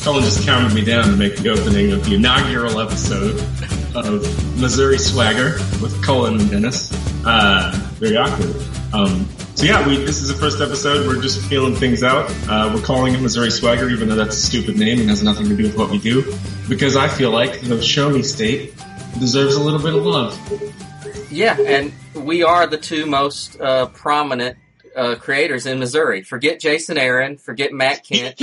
Cullen just counted me down to make the opening of the inaugural episode of Missouri Swagger with Cullen and Dennis. Very awkward. This is the first episode. We're just feeling things out. We're calling it Missouri Swagger, even though that's a stupid name and has nothing to do with what we do. Because I feel like the Shawnee State deserves a little bit of love. Yeah, and we are the two most prominent creators in Missouri. Forget Jason Aaron. Forget Matt Kent.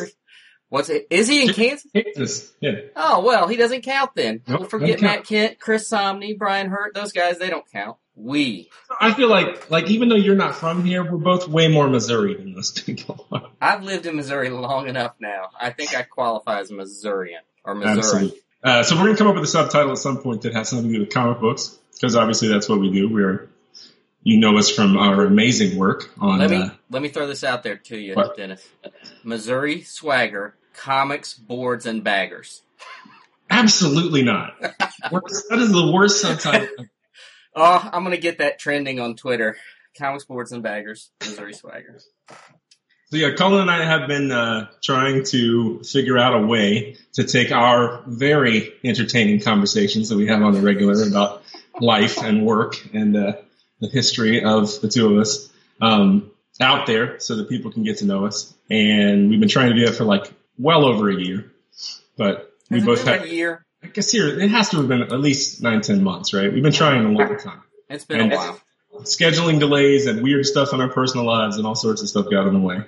Is he in Kansas? Kansas, yeah. Oh, well, he doesn't count then. Nope, We'll forget Matt Kent, Chris Somney, Brian Hurt. Those guys, they don't count. I feel like even though you're not from here, we're both way more Missouri than those people. I've lived in Missouri long enough now. I think I qualify as a Missourian or Missouri. Absolutely. So we're going to come up with a subtitle at some point that has something to do with comic books, because obviously that's what we do. You know us from our amazing work on... Let me throw this out there to you, what? Dennis. Missouri Swagger, Comics, Boards, and Baggers. Absolutely not. That is the worst subtitle. Oh, I'm going to get that trending on Twitter. Comics, Boards, and Baggers, Missouri Swagger. So yeah, Cullen and I have been trying to figure out a way to take our very entertaining conversations that we have on the regular about life and work and the history of the two of us out there so that people can get to know us. And we've been trying to do that for well over a year. But we both had a year. I guess here it has to have been at least 9-10 months, right? We've been trying a long time. It's been a while. Scheduling delays and weird stuff in our personal lives and all sorts of stuff got in the way.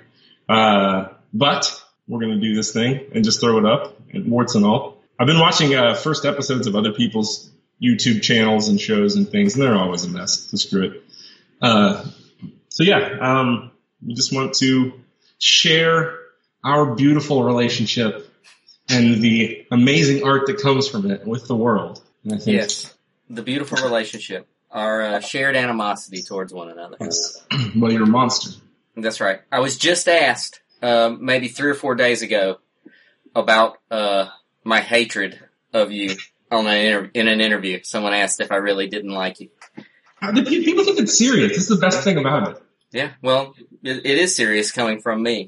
But we're going to do this thing and just throw it up, and warts and all. I've been watching first episodes of other people's YouTube channels and shows and things, and they're always a mess, so screw it. We just want to share our beautiful relationship and the amazing art that comes from it with the world. And I think yes, the beautiful relationship, our shared animosity towards one another. Well, you're a monster. That's right. I was just asked maybe 3 or 4 days ago about my hatred of you in an interview. Someone asked if I really didn't like you. People think it's serious. This is the best thing about it. Yeah, well, it is serious coming from me.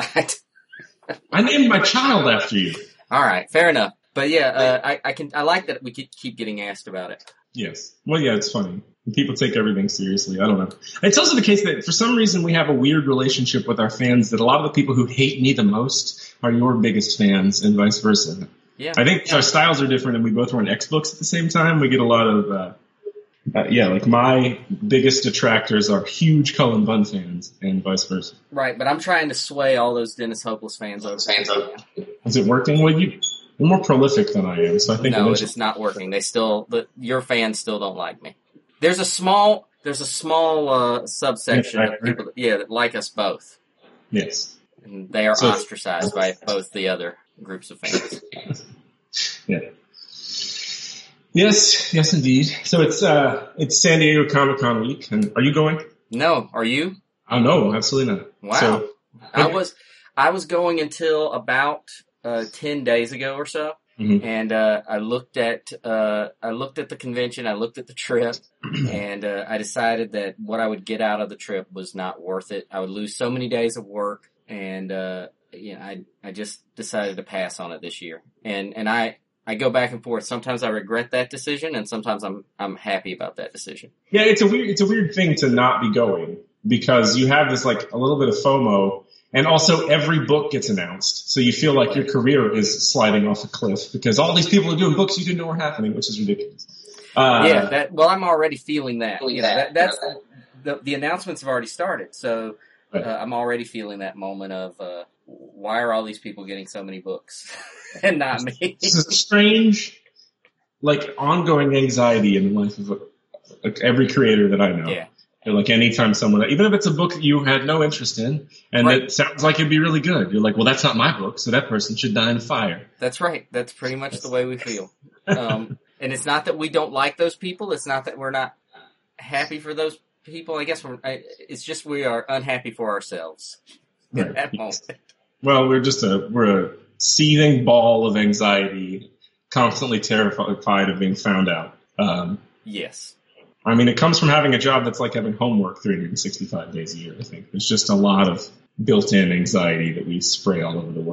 I named my child after you. All right, fair enough. But yeah, I like that we keep getting asked about it. Yes. Well, yeah, it's funny. People take everything seriously. I don't know. It's also the case that for some reason we have a weird relationship with our fans that a lot of the people who hate me the most are your biggest fans and vice versa. Yeah. I think our styles are different and we both run X-Books at the same time. We get a lot of, my biggest detractors are huge Cullen Bunn fans and vice versa. Right, but I'm trying to sway all those Dennis Hopeless fans over. Is it working? Well, you're more prolific than I am, so I think no, it's not working. Your fans still don't like me. There's a small subsection of people that like us both. Yes. And they are ostracized by both the other groups of fans. Yeah. Yes, indeed. So it's San Diego Comic-Con week, and are you going? No, are you? Oh no, absolutely not. Wow. So, I was going until about 10 days ago or so. Mm-hmm. And I looked at the convention, I looked at the trip, and I decided that what I would get out of the trip was not worth it. I would lose so many days of work, and I just decided to pass on it this year. And I go back and forth. Sometimes I regret that decision, and sometimes I'm happy about that decision. Yeah, it's a weird thing to not be going, because you have this a little bit of FOMO. And also, every book gets announced, so you feel like your career is sliding off a cliff because all these people are doing books you didn't know were happening, which is ridiculous. I'm already feeling that. That's the announcements have already started, so I'm already feeling that moment of why are all these people getting so many books and not me? It's a strange, ongoing anxiety in the life of every creator that I know. Yeah. Anytime someone, even if it's a book that you had no interest in, and it sounds like it'd be really good, you're like, well, that's not my book, so that person should die in a fire. That's right. That's pretty much the way we feel. And it's not that we don't like those people. It's not that we're not happy for those people. I guess it's just we are unhappy for ourselves at that moment. Well, we're a seething ball of anxiety, constantly terrified of being found out. Yes. I mean, it comes from having a job that's like having homework 365 days a year, I think. There's just a lot of built-in anxiety that we spray all over the world.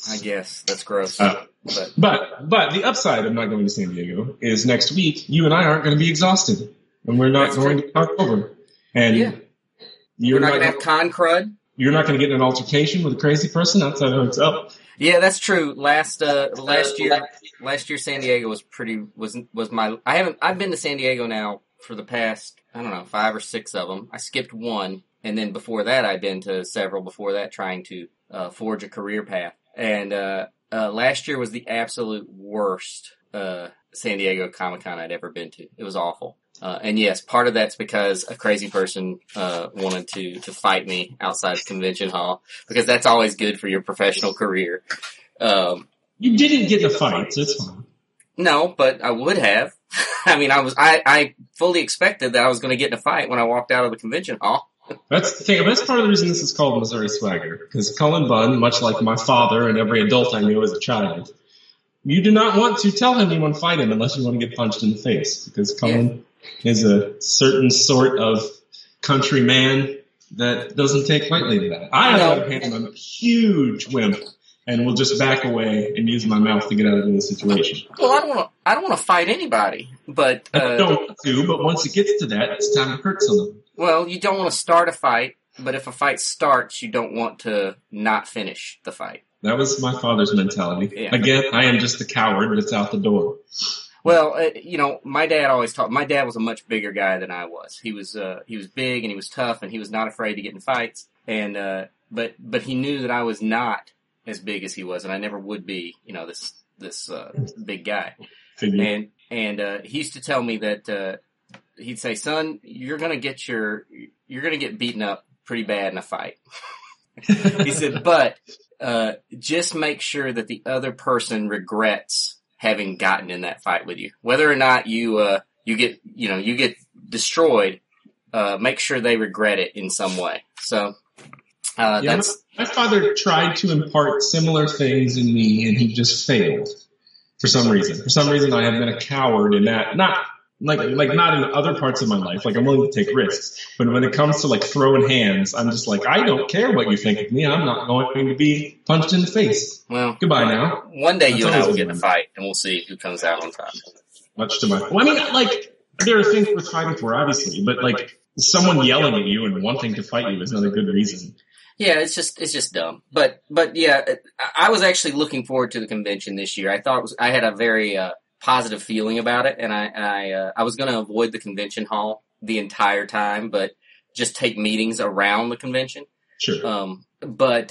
I guess that's gross. But the upside of not going to San Diego is next week you and I aren't going to be exhausted, and we're not going to talk over. And you're not going to have con crud. You're not going to get in an altercation with a crazy person outside the hotel. Yeah, that's true. Last year San Diego was my. I've been to San Diego now for the past, I don't know, 5 or 6 of them. I skipped one, and then before that I'd been to several before that, trying to forge a career path. And last year was the absolute worst San Diego Comic-Con I'd ever been to. It was awful. And yes, part of that's because a crazy person wanted to fight me outside the convention hall, because that's always good for your professional career. You didn't get in a fight, so it's fine. No, but I would have. I mean, I fully expected that I was going to get in a fight when I walked out of the convention hall. That's the thing. That's part of the reason this is called Missouri Swagger, because Cullen Bunn, much like my father and every adult I knew as a child, you do not want to tell anyone fight him unless you want to get punched in the face, because Cullen is a certain sort of country man that doesn't take lightly to that. I, on the other hand, am a huge wimp and will just back away and use my mouth to get out of the situation. Well, I don't want to fight anybody, but I don't want to, but once it gets to that, it's time to hurt someone. Well, you don't want to start a fight, but if a fight starts, you don't want to not finish the fight. That was my father's mentality. Yeah. Again, I am just the coward that's out the door. Well, my dad always taught. My dad was a much bigger guy than I was. He was big and he was tough and he was not afraid to get in fights. And but he knew that I was not as big as he was, and I never would be. This big guy. And he used to tell me that he'd say, "Son, you're gonna get beaten up pretty bad in a fight." He said, "But just make sure that the other person regrets having gotten in that fight with you, whether or not you get destroyed. Make sure they regret it in some way." So my father tried to impart similar things in me, and he just failed for some reason. For some reason, I have been a coward in that. Not not in other parts of my life. Like, I'm willing to take risks, but when it comes to like throwing hands, I'm just like, I don't care what you think of me. I'm not going to be punched in the face. Well, goodbye now. One day you and I will get in a fight, and we'll see who comes out on top. Much to my. Well, I mean, like, there are things worth fighting for, obviously, but like someone yelling at you and wanting to fight you is not a good reason. Yeah, it's just dumb. But yeah, I was actually looking forward to the convention this year. I had a very positive feeling about it, and I was going to avoid the convention hall the entire time, but just take meetings around the convention. Sure. But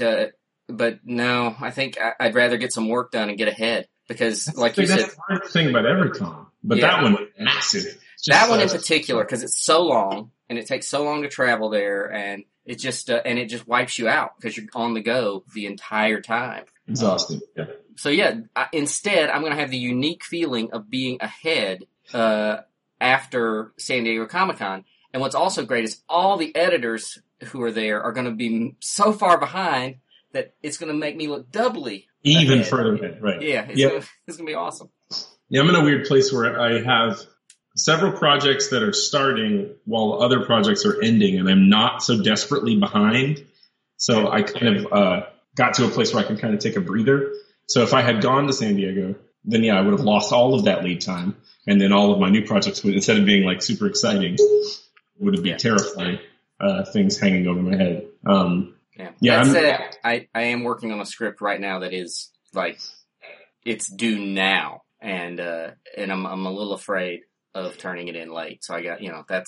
no, I think I'd rather get some work done and get ahead, because, like you said, that's the hard thing about every con, but that one massive. That one in particular, because it's so long and it takes so long to travel there, and it just wipes you out because you're on the go the entire time. Exhausting. Yeah. So instead I'm going to have the unique feeling of being ahead after San Diego Comic-Con. And what's also great is all the editors who are there are going to be so far behind that it's going to make me look doubly even ahead. Further ahead. Right. Yeah. It's going to be awesome. Yeah, I'm in a weird place where I have several projects that are starting while other projects are ending, and I'm not so desperately behind. So I kind of got to a place where I can kind of take a breather. So if I had gone to San Diego, then I would have lost all of that lead time, and then all of my new projects would, instead of being like super exciting, would have been terrifying things hanging over my head. That said, I am working on a script right now that is like, it's due now, and I'm a little afraid of turning it in late. So I got,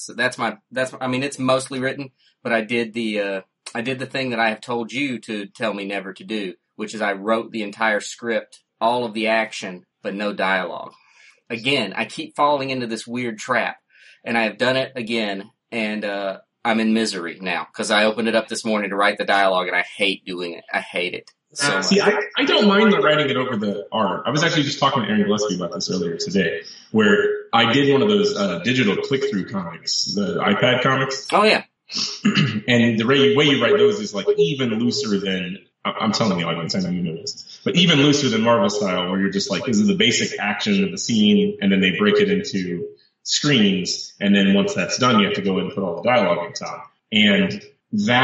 I mean, it's mostly written, but I did the thing that I have told you to tell me never to do, which is I wrote the entire script, all of the action, but no dialogue. Again, I keep falling into this weird trap, and I have done it again, and I'm in misery now, because I opened it up this morning to write the dialogue, and I hate doing it. I hate it. So see, I don't mind writing it over the art. I was actually just talking to Aaron Gillespie about this earlier today, where I did one of those digital click-through comics, the iPad comics. Oh, yeah. And the way you write those is like even looser than, I'm telling the audience, I know you know this, but even looser than Marvel style, where you're just like, this is the basic action of the scene, and then they break it into screens, and then once that's done, you have to go in and put all the dialogue on top. And that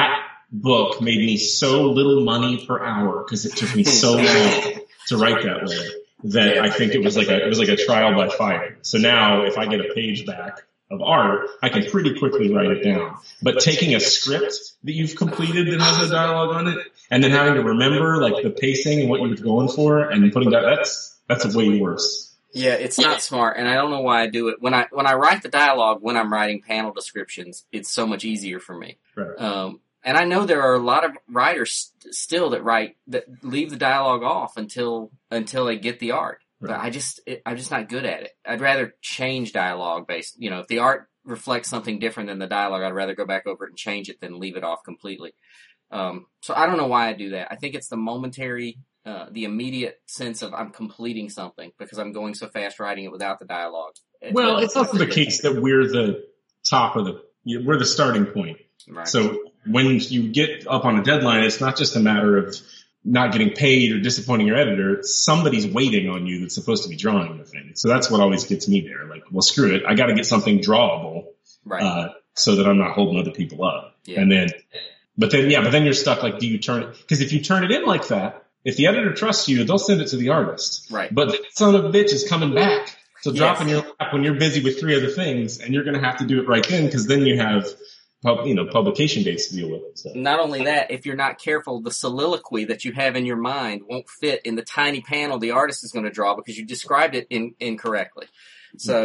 book made me so little money per hour because it took me so long to write that way that I think it was like a trial by fire. So now if I get a page back of art, I can pretty quickly write it down. But taking a script that you've completed that has a dialogue on it and then having to remember like the pacing and what you were going for and putting that's way worse. Yeah, it's not smart, and I don't know why I do it. When I write the dialogue, when I'm writing panel descriptions, it's so much easier for me. Right. And I know there are a lot of writers still that leave the dialogue off until they get the art. Right. But I'm just not good at it. I'd rather change dialogue based. If the art reflects something different than the dialogue, I'd rather go back over it and change it than leave it off completely. So I don't know why I do that. I think it's the momentary. The immediate sense of I'm completing something because I'm going so fast writing it without the dialogue. Well, it's also the case that we're the we're the starting point. Right. So when you get up on a deadline, it's not just a matter of not getting paid or disappointing your editor. Somebody's waiting on you that's supposed to be drawing the thing. So that's what always gets me there. Like, well, screw it. I got to get something drawable, right. So that I'm not holding other people up. Yeah. And but then you're stuck. Like, do you turn it? Because if you turn it in like that, if the editor trusts you, they'll send it to the artist. Right. But that son of a bitch is coming back to drop in your lap when you're busy with 3 other things, and you're going to have to do it right then because then you have, publication dates to deal with. So. Not only that, if you're not careful, the soliloquy that you have in your mind won't fit in the tiny panel the artist is going to draw because you described it incorrectly. So,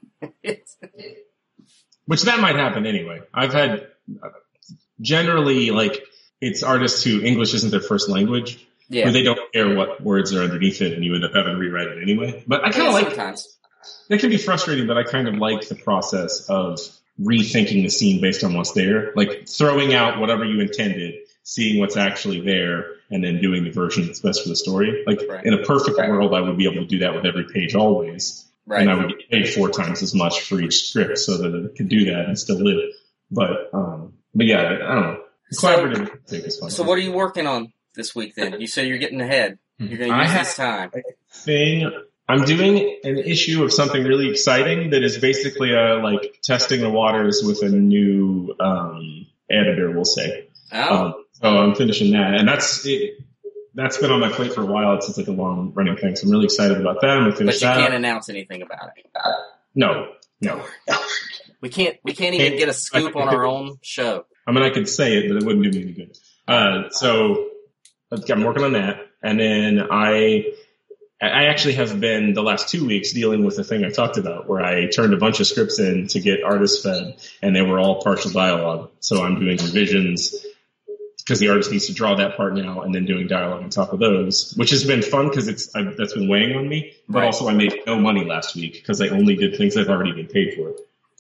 which that might happen anyway. I've had generally it's artists who English isn't their first language. Yeah. Where they don't care what words are underneath it and you end up having to rewrite it anyway. But I kind of sometimes. That can be frustrating, but I kind of like the process of rethinking the scene based on what's there. Like throwing out whatever you intended, seeing what's actually there, and then doing the version that's best for the story. In a perfect world, I would be able to do that with every page always. Right. And I would get paid 4 times as much for each script so that it could do that and still live. But yeah, I don't know. Collaborative is fun. So what are you working on this week then? You say you're getting ahead. You're going to use this time. I'm doing an issue of something really exciting that is basically testing the waters with a new editor, we'll say. Oh. So I'm finishing that, and that's been on my plate for a while. It's a long running thing, so I'm really excited about that. I'm gonna finish that. But you can't announce anything about it. No. We can't even get a scoop on our own show. I mean, I could say it, but it wouldn't do me any good. So I'm working on that, and then I actually have been the last 2 weeks dealing with the thing I talked about where I turned a bunch of scripts in to get artists fed and they were all partial dialogue. So I'm doing revisions because the artist needs to draw that part now and then doing dialogue on top of those, which has been fun because that's been weighing on me. But also I made no money last week because I only did things I've already been paid for.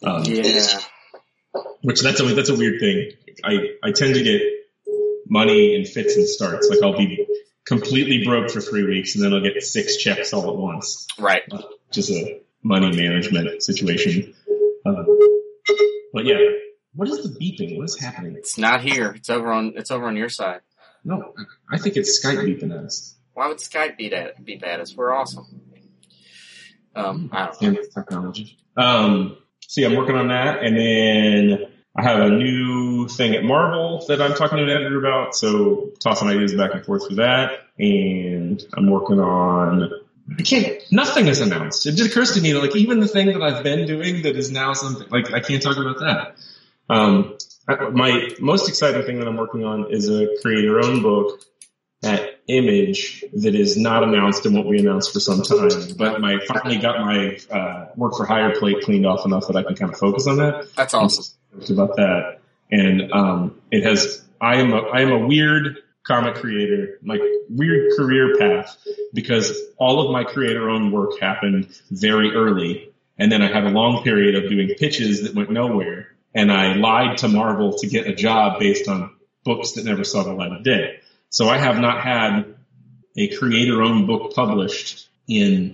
Which that's a weird thing. I tend to get money in fits and starts. Like I'll be completely broke for 3 weeks and then I'll get 6 checks all at once. Right. Just a money management situation. But yeah, what is the beeping? What is happening? It's not here. It's over on your side. No, I think it's Skype beeping at us. Why would Skype beep at us? We're awesome. I don't know. Technology. So yeah, I'm working on that, and then I have a new thing at Marvel that I'm talking to an editor about, so tossing ideas back and forth through that, and I'm working on, nothing is announced. It just occurs to me that even the thing that I've been doing that is now something, I can't talk about that. My most exciting thing that I'm working on is a create-your-own book at Image that is not announced and won't be announced for some time, but I finally got my work for hire plate cleaned off enough that I can kind of focus on that. That's awesome. About that, and I am a weird comic creator, weird career path, because all of my creator-owned work happened very early, and then I had a long period of doing pitches that went nowhere, and I lied to Marvel to get a job based on books that never saw the light of day. So I have not had a creator-owned book published in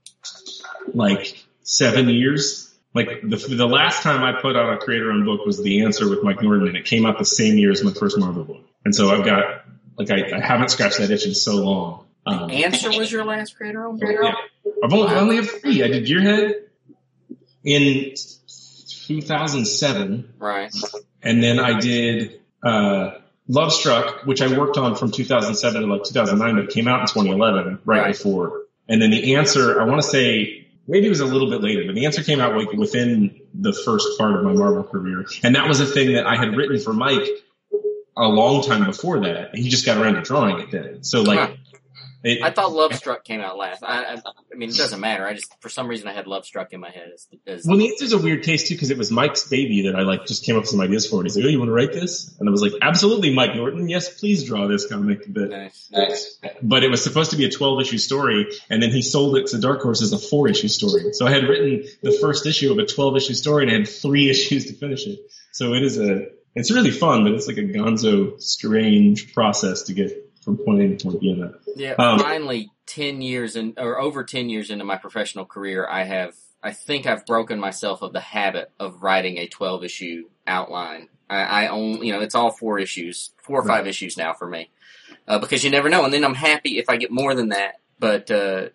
7 years. The last time I put out a creator-owned book was The Answer with Mike Norton, and it came out the same year as my first Marvel book. And so I've got, I haven't scratched that itch in so long. The Answer was your last creator-owned book? Yeah. I only have 3. I did Gearhead in 2007. Right. And then I did Love Struck, which I worked on from 2007 to like 2009, but it came out in 2011, right before. And then The Answer, I want to say, maybe it was a little bit later, but The Answer came out like within the first part of my Marvel career. And that was a thing that I had written for Mike a long time before that. He just got around to drawing it then. So like, I thought Love Struck came out last. I mean, it doesn't matter. I just, for some reason, I had Love Struck in my head. Well, The Answer's a weird case too, because it was Mike's baby that I like just came up with some ideas for. And he's like, "Oh, you want to write this?" And I was like, "Absolutely, Mike Norton. Yes, please draw this comic." Nice. But it was supposed to be a 12-issue story, and then he sold it to Dark Horse as a 4-issue story. So I had written the first issue of a 12-issue story, and I had 3 issues to finish it. So it's really fun, but it's like a gonzo, strange process to get from point A to point B in that. Yeah, finally, over 10 years into my professional career, I think I've broken myself of the habit of writing a 12-issue outline. I own, it's all 4 issues, 4 or 5 issues now for me. Because you never know, and then I'm happy if I get more than that, but,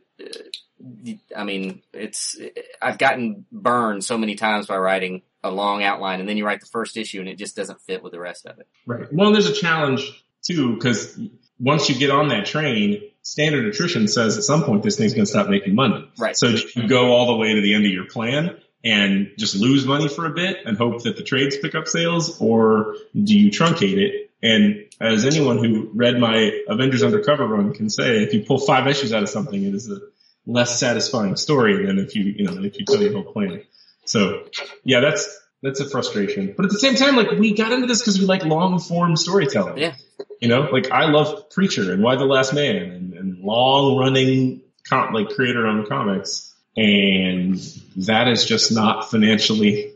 I mean, I've gotten burned so many times by writing a long outline, and then you write the first issue and it just doesn't fit with the rest of it. Right. Well, there's a challenge too, because once you get on that train, standard attrition says at some point this thing's going to stop making money. Right. So you go all the way to the end of your plan and just lose money for a bit and hope that the trades pick up sales, or do you truncate it? And as anyone who read my Avengers Undercover run can say, if you pull 5 issues out of something, it is a less satisfying story than if you tell your whole plan. So yeah, that's a frustration. But at the same time, like, we got into this because we like long form storytelling. Yeah. Like I love Preacher and Why the Last Man and long running creator owned comics. And that is just not financially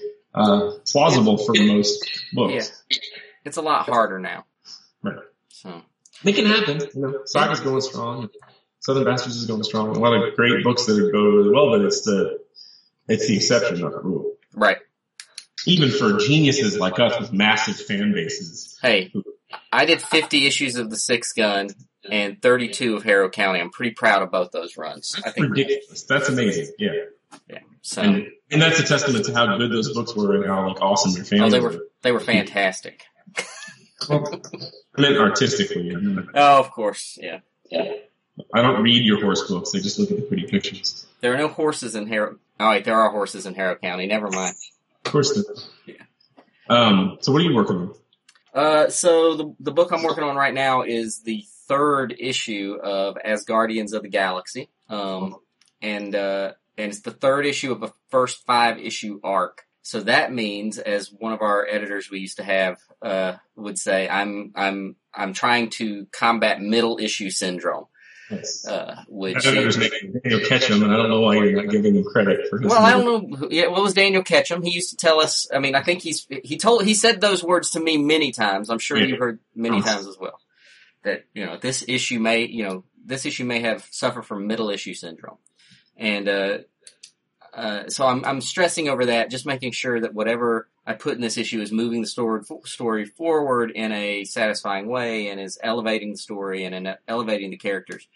plausible for most books. Yeah. It's a lot harder now. Right. So it can happen. Saga's going strong. Southern Bastards is going strong. A lot of great books that go really well, but it's the exception, not the rule. Right. Even for geniuses like us with massive fan bases. Hey, I did 50 issues of The Sixth Gun and 32 of Harrow County. I'm pretty proud of both those runs. I think ridiculous. That's amazing. Yeah. Yeah. So, and that's a testament to how good those books were and how like awesome your fans were. They were fantastic. Well, I meant artistically. Oh, of course. Yeah. I don't read your horse books. I just look at the pretty pictures. There are no horses in Harrow. Oh, wait, there are horses in Harrow County. Never mind. Of course there are. Yeah. So what are you working on? So the book I'm working on right now is the 3rd issue of Asgardians of the Galaxy. And it's the 3rd issue of a first 5-issue arc. So that means, as one of our editors we used to have, would say, I'm trying to combat middle issue syndrome. Yes. Which is Daniel Ketchum, and I don't know why you're not giving him credit for his. Well, I don't know. Yeah, what was Daniel Ketchum? He used to tell us. I mean, I think he said those words to me many times. I'm sure you heard many times as well. That this issue may have suffered from middle issue syndrome, and so I'm stressing over that, just making sure that whatever I put in this issue is moving the story forward in a satisfying way and is elevating the story and elevating the characters.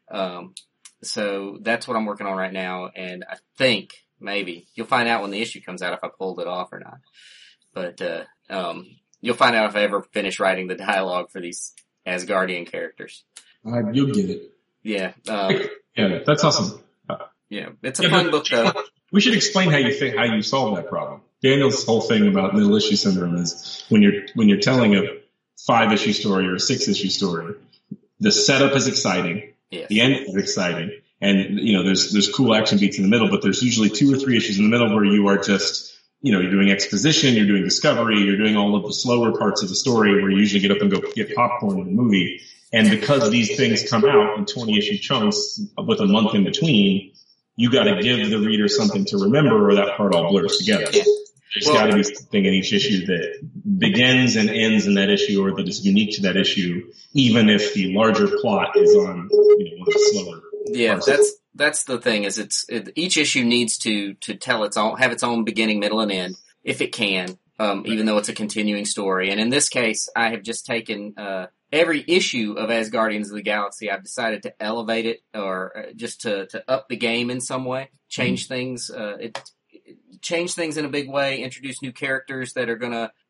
So that's what I'm working on right now, and I think maybe you'll find out when the issue comes out if I pulled it off or not. But you'll find out if I ever finish writing the dialogue for these Asgardian characters. You'll get it. Yeah. Yeah, that's awesome. Yeah, it's a fun book though. We should explain how you solve that problem. Daniel's whole thing about middle issue syndrome is when you're telling a 5-issue story or a 6-issue story, the setup is exciting, yes. The end is exciting, and there's cool action beats in the middle, but there's usually 2 or 3 issues in the middle where you are just you're doing exposition, you're doing discovery, you're doing all of the slower parts of the story where you usually get up and go get popcorn in the movie. And because these things come out in 20-issue chunks with a month in between, you got to give the reader something to remember, or that part all blurs together. There's got to be something in each issue that begins and ends in that issue, or that is unique to that issue, even if the larger plot is on one of the slower. Yeah, that's the thing. Is each issue needs to tell have its own beginning, middle, and end, if it can. Even though it's a continuing story. And in this case, I have just taken every issue of Asgardians of the Galaxy. I've decided to elevate it, or just to up the game in some way, change things. Change things in a big way, introduce new characters that are going to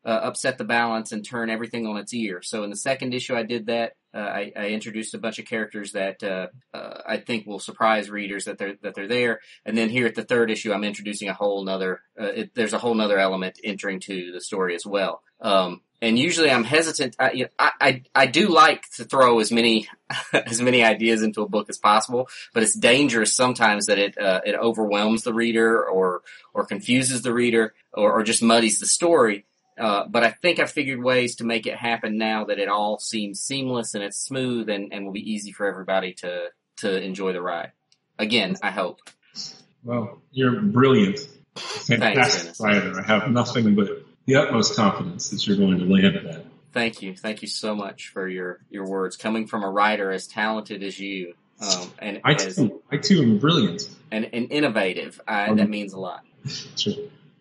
upset the balance and turn everything on its ear. So in the second issue, I did that. I introduced a bunch of characters that I think will surprise readers that they're there. And then here at the third issue, I'm introducing a whole nother. There's a whole nother element entering to the story as well. And usually I'm hesitant. I do like to throw as many ideas into a book as possible, but it's dangerous sometimes that it overwhelms the reader or confuses the reader or just muddies the story. But I think I figured ways to make it happen now that it all seems seamless and it's smooth and will be easy for everybody to enjoy the ride. Again, I hope. Well, you're brilliant. Fantastic writer. I have nothing but the utmost confidence that you're going to land that. Thank you. Thank you so much for your words. Coming from a writer as talented as you. And I too am brilliant. And innovative. That means a lot. Sure.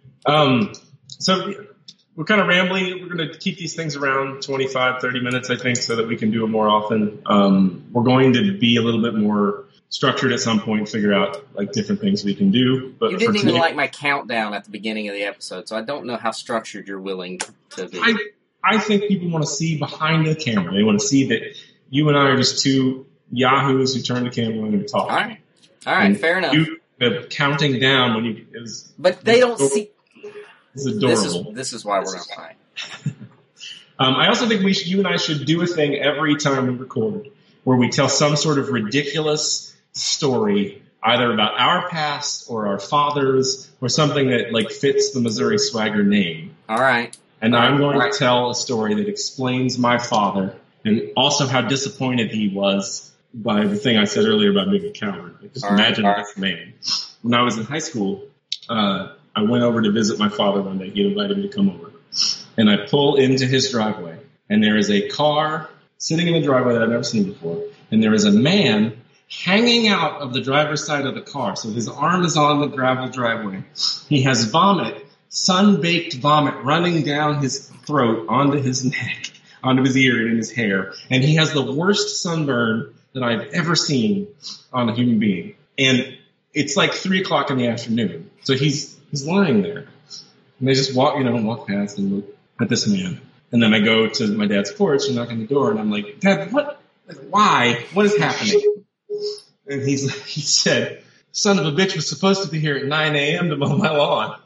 So we're kind of rambling. We're going to keep these things around 25, 30 minutes, I think, so that we can do it more often. We're going to be a little bit more structured at some point, figure out like different things we can do. But you didn't even like my countdown at the beginning of the episode, so I don't know how structured you're willing to be. I think people want to see behind the camera. They want to see that you and I are just two yahoos who turn the camera and talk. All right, fair enough. The counting down when you but they don't see. It's adorable. This is why we're going to fight. I also think you and I should do a thing every time we record where we tell some sort of ridiculous story, either about our past or our fathers or something that like fits the Missouri Swagger name. All right. And I'm going to tell a story that explains my father and also how disappointed he was by the thing I said earlier about being a coward. Just imagine this man. When I was in high school, I went over to visit my father one day. He invited me to come over. And I pull into his driveway, and there is a car sitting in the driveway that I've never seen before. And there is a man hanging out of the driver's side of the car. So his arm is on the gravel driveway. He has vomit, sun-baked vomit running down his throat, onto his neck, onto his ear and in his hair. And he has the worst sunburn that I've ever seen on a human being. And it's like 3 o'clock in the afternoon. So he's lying there. And they just walk past and look at this man. And then I go to my dad's porch and knock on the door and I'm like, Dad, what? Why? What is happening? And he said, son of a bitch was supposed to be here at 9 a.m. to mow my lawn.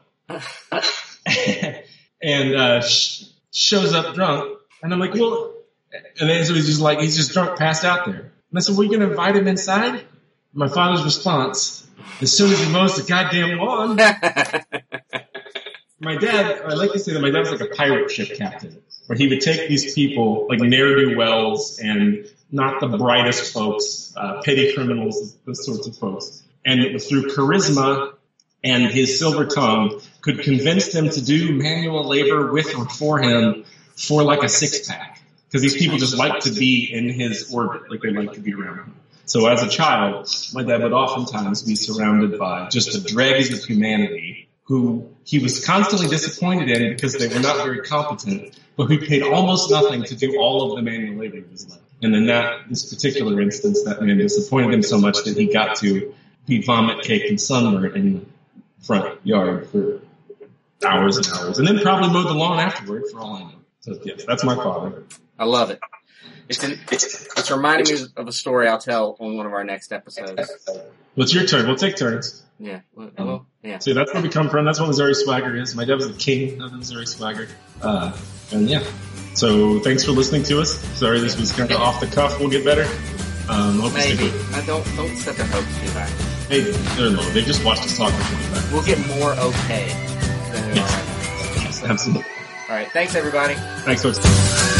And shows up drunk. And I'm like, well, and then so he's just drunk, passed out there. And I said, well, you going to invite him inside? My father's response, as soon as he mows the goddamn lawn. My dad, I like to say that my dad was like a pirate ship captain, where he would take these people, like ne'er-do-wells and not the brightest folks, petty criminals, those sorts of folks. And it was through charisma and his silver tongue could convince them to do manual labor with or for him for like a six-pack. Because these people just like to be in his orbit, like they like to be around him. So as a child, my dad would oftentimes be surrounded by just the dregs of humanity who he was constantly disappointed in because they were not very competent, but who paid almost nothing to do all of the manual labor of his life. And in this particular instance, that man disappointed him so much that he got to be vomit caked and sunburned in the front yard for hours and hours, and then probably mowed the lawn afterward for all I know. So yes, that's my father. I love it. It's reminding me of a story I'll tell on one of our next episodes. Well, it's your turn. We'll take turns. Yeah. Well, yeah. See, that's where we come from. That's what Missouri Swagger is. My dad was the king of the Missouri Swagger. And yeah. So thanks for listening to us. Sorry, this was kind of off the cuff. We'll get better. Hope maybe. Don't set their hopes too high. Hey, they're low. They just watched us talk for 25 minutes. We'll get more okay. Yes, absolutely. All right. Thanks, everybody. Thanks, folks.